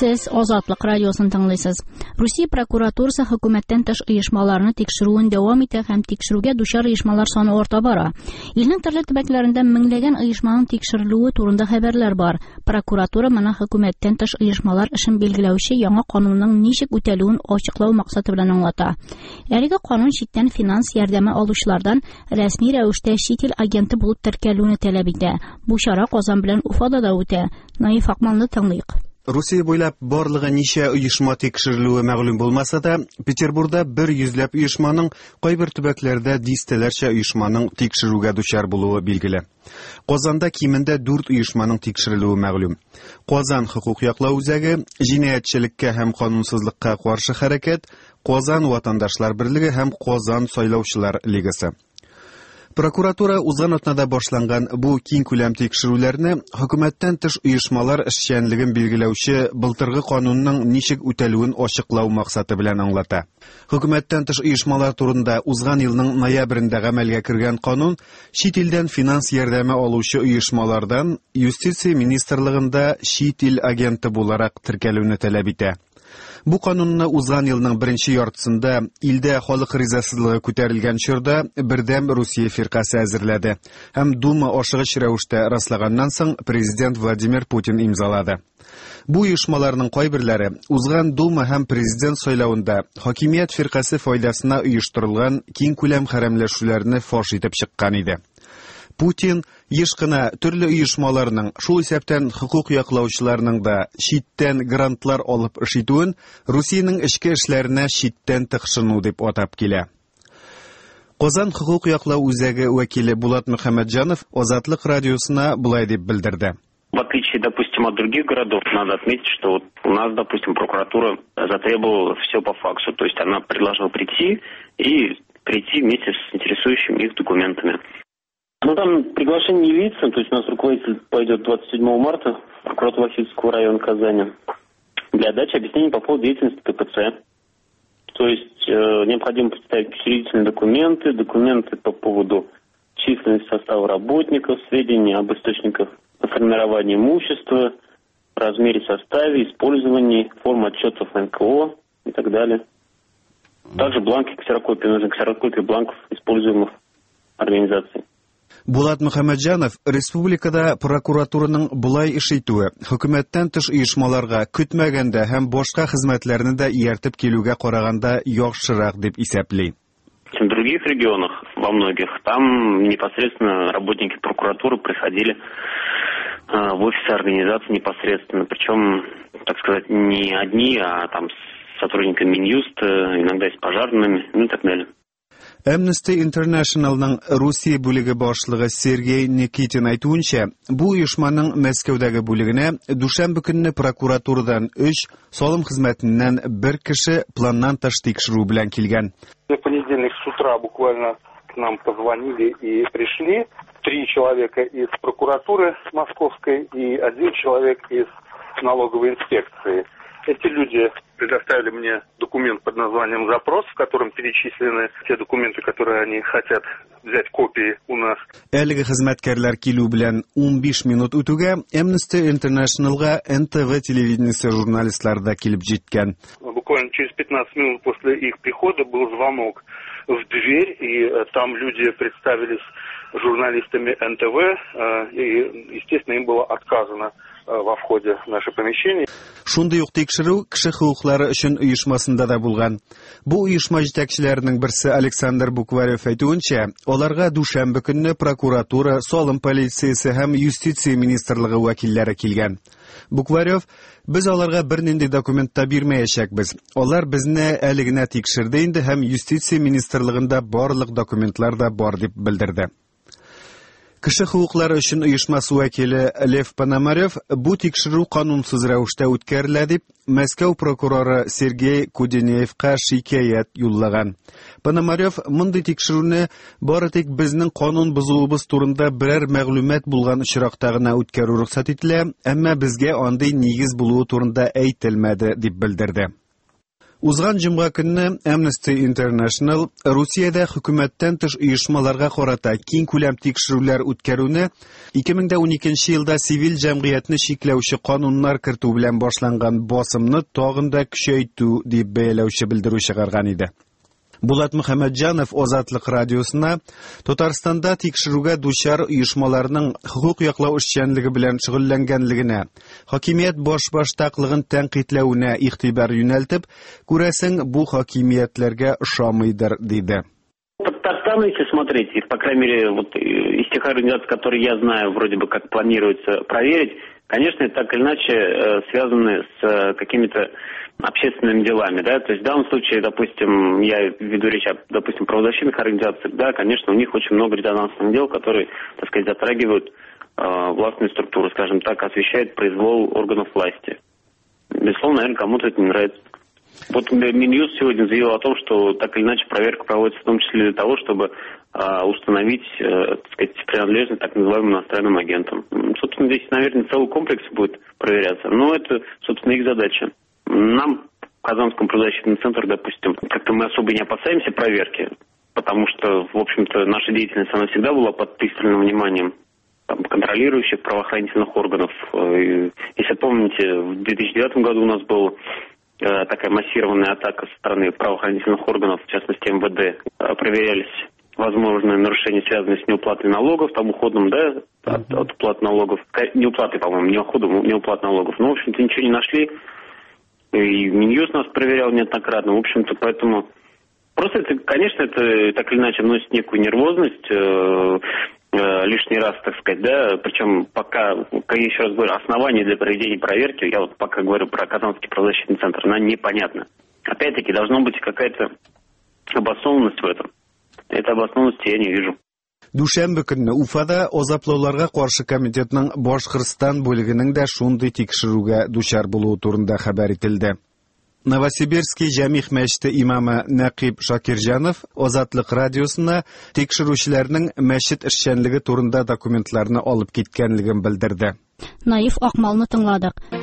Сез Азатлык радиосын тыңлыйсыз. Русия прокуратурасы хөкүмәттән тыш оешмаларны тикшерүен дәвам итә һәм тикшерүгә дучар оешмалар саны арта бара. Илнең төрле төбәкләрендә меңләгән оешманың тикшерелүе турында хәбәрләр бар. Прокуратура моны хөкүмәттән тыш оешмалар эшен билгеләүче яңа канунның ничек үтәлүен ачыклау максаты белән аңлата. Әлеге канун читтән финанс ярдәме алучылардан рәсми рәвештә чит ил агенты булып теркәлүне таләп итә. Бу чара Казан белән Уфада да үтә. Наиф Акмалны тыңлыйк. Русия буйлап барлыгы ничә оешма тикшерелүе мәгълүм булмаса да, Петербургда 100ләп оешманың, кайбер төбәкләрдә дистәләрчә оешманың тикшерүгә дучар булуы билгеле. Казанда кимендә 4 оешманың тикшерелүе мәгълүм. Казан хокук яклау үзәге, җинаятьчелеккә һәм канунсызлыкка каршы хәрәкәт, Казан ватандашлар берлеге һәм Казан сайлаучылар лигасы. Прокуратура узган атнада башланган бу киң күләм тикшерүләрне хөкүмәттән тыш оешмалар эшчәнлеген билгеләүче былтыргы канунның ничек үтәлүен ачыклау максаты белән аңлата. Хөкүмәттән тыш оешмалар турында узган елның ноябрендә гамәлгә кергән канун чит илдән финанс ярдәме алучы оешмалардан Юстиция министрлыгында чит ил агенты буларак теркәлүне таләп итә. Бу канунны узган елның беренче яртысында илдә халык ризасызлыгы күтәрелгән чорда бердәм Русия фиркасы әзерләде һәм Дума ашыгыч рәвештә раслаганнан соң президент Владимир Путин имзалады. Бу оешмаларның кайберләре узган Дума һәм президент сайлавында хакимият фиркасы файдасына оештырылган киң күләм хәрәмләшүләрне фаш итеп чыккан иде. Путин еш кына төрле оешмаларның, шул исәптән хокук яклаучыларның да читтән грантлар алып эш итүен Русиянең эчке эшләренә читтән тыкшыну дип атап килә. Казан хокук яклау үзәге вәкиле Булат Мөхәммәтҗанов Азатлык радиосына булай дип белдерде. В отличие, допустим, от других городов, надо отметить, что вот у нас, допустим, прокуратура затребовала все по факсу, то есть она предложила прийти вместе с интересующими их документами. Ну, там приглашение не видится, то есть у нас руководитель пойдет 27 марта в прокуратуру Васильевского района Казани для дачи объяснений по поводу деятельности КПЦ. То есть необходимо представить учредительные документы по поводу численности состава работников, сведения об источниках формирования имущества, размере, составе, использовании, форме отчетов НКО и так далее. Также бланки ксерокопии, нужны ксерокопии бланков используемых организаций. Булат Мөхәммәтҗанов республикада прокуратураның булай эш итүе хөкүмәттән тыш оешмаларга көтмәгәндә һәм башка хезмәтләрне дә ияртеп килүгә караганда яхшырак дип исәпли. В других регионах, во многих, там непосредственно работники прокуратуры приходили в офисы организации непосредственно, причем, так сказать, не одни, а там с сотрудниками Минюста, иногда с пожарными, ну и так далее. Amnesty International'ның Русия бүлеге башлыгы Сергей Никитин әйтүенчә, бу оешманың Мәскәүдәге бүлегенә дүшәмбе көнне прокуратурадан 3, салым хезмәтеннән 1 кеше планнан тыш тикшерү белән килгән. В понедельник с утра буквально к нам позвонили и пришли 3 человека из прокуратуры московской и 1 человек из налоговой инспекции. Эти люди предоставили мне документ под названием «Запрос», в котором перечислены те документы, которые они хотят взять копии у нас. Әлеге хезмәткәрләр килү белән 15 минут үтүгә Amnesty International'га НТВ телевидениесе журналистлары да килеп җиткән. Буквально через 15 минут после их прихода был звонок в дверь, и там люди представились журналистами НТВ, и, естественно, им было отказано во входе в наше помещение. Шундый ук тикшерү кеше хукуклары өчен оешмасында да булган. Бу оешма җитәкчеләренең берсе Александр Букварев әйтүенчә, аларга дүшәмбе көнне прокуратура, салым полициясе һәм юстиция министрлыгы вәкилләре килгән. Букварев: "Без аларга бернинди документ та бирмәячәкбез. Алар безне әле генә тикшерде инде һәм юстиция министрлыгында барлык документлар да бар", дип белдерде. Кеше хукуклары өчен оешмасы вәкиле Лев Пономарев бу тикшерү канунсыз рәвештә үткәрелә дип Мәскәү прокуроры Сергей Куденеевка шикаят юллаган. Пономарев мондый тикшерүне бары тик безнең канун бузуыбыз турында берәр мәгълүмат булган очракта гына үткәрү рөхсәт ителә, әмма безгә андый нигез булуы турында әйтелмәде дип белдерде. Узган җомга көнне Amnesty International Русиядә хөкүмәттән тыш оешмаларга карата киң күләм тикшерүләр үткәрүне 2012 елда цивил җәмгыятьне чикләүче кануннар кертү белән башланган басымны тагын да көчәйтү дип бәяләүче белдерү чыгарган иде. Булат Мөхәммәтҗанов Азатлык радиосына Татарстанда тикшерүгә дучар оешмаларның хукук яклау эшчәнлеге белән шөгыльләнгәнлегенә, хакимият баш-баштаклыгын тәнкыйтьләүенә игътибар юнәлтеп, күрәсең бу хакимиятләргә ошамыйдыр диде. Татарстан, если смотреть, по крайней мере, вот из тех организаций, которые я знаю, вроде бы как планируется проверить, конечно, так или иначе связаны с какими-то общественными делами, да, то есть в данном случае, допустим, я веду речь о, допустим, правозащитных организациях, да, конечно, у них очень много резонансных дел, которые, так сказать, затрагивают властные структуры, скажем так, освещают произвол органов власти. Безусловно, наверное, кому-то это не нравится. Вот Минюст сегодня заявил о том, что так или иначе проверка проводится в том числе для того, чтобы установить, так сказать, принадлежность так называемым иностранным агентам. Собственно, здесь, наверное, целый комплекс будет проверяться, но это, собственно, их задача. Нам, в Казанском правозащитном центре, допустим, как-то мы особо не опасаемся проверки, потому что, в общем-то, наша деятельность, она всегда была под пристальным вниманием контролирующих правоохранительных органов. Если помните, в 2009 году у нас была такая массированная атака со стороны правоохранительных органов, в частности МВД. Проверялись возможные нарушения, связанные с неуплатой налогов, там уходом, да, от уплаты налогов. Неуплаты, по-моему, не уходом, неуплаты налогов. Но, в общем-то, ничего не нашли. И Минюст нас проверял неоднократно. В общем-то, поэтому просто это, конечно, это так или иначе вносит некую нервозность, лишний раз, так сказать, да, причем пока, как я еще раз говорю, основания для проведения проверки, я вот пока говорю про Казанский правозащитный центр, она непонятна. Опять-таки, должна быть какая-то обоснованность в этом. Этой обоснованности я не вижу. Дүшәмбе көнне Уфада азаплауларга каршы комитетның Башкортстан бүлегенең дә шундый тикшерүгә дучар булуы турында хәбәр ителде. Новосибирский Җәмигъ мәчете имамы Нәкиб Шакирҗанов Азатлык радиосына тикшерүчеләрнең мәчет эшчәнлеге турында документларны алып киткәнлеген белдерде. Наив Акмалны тыңладык.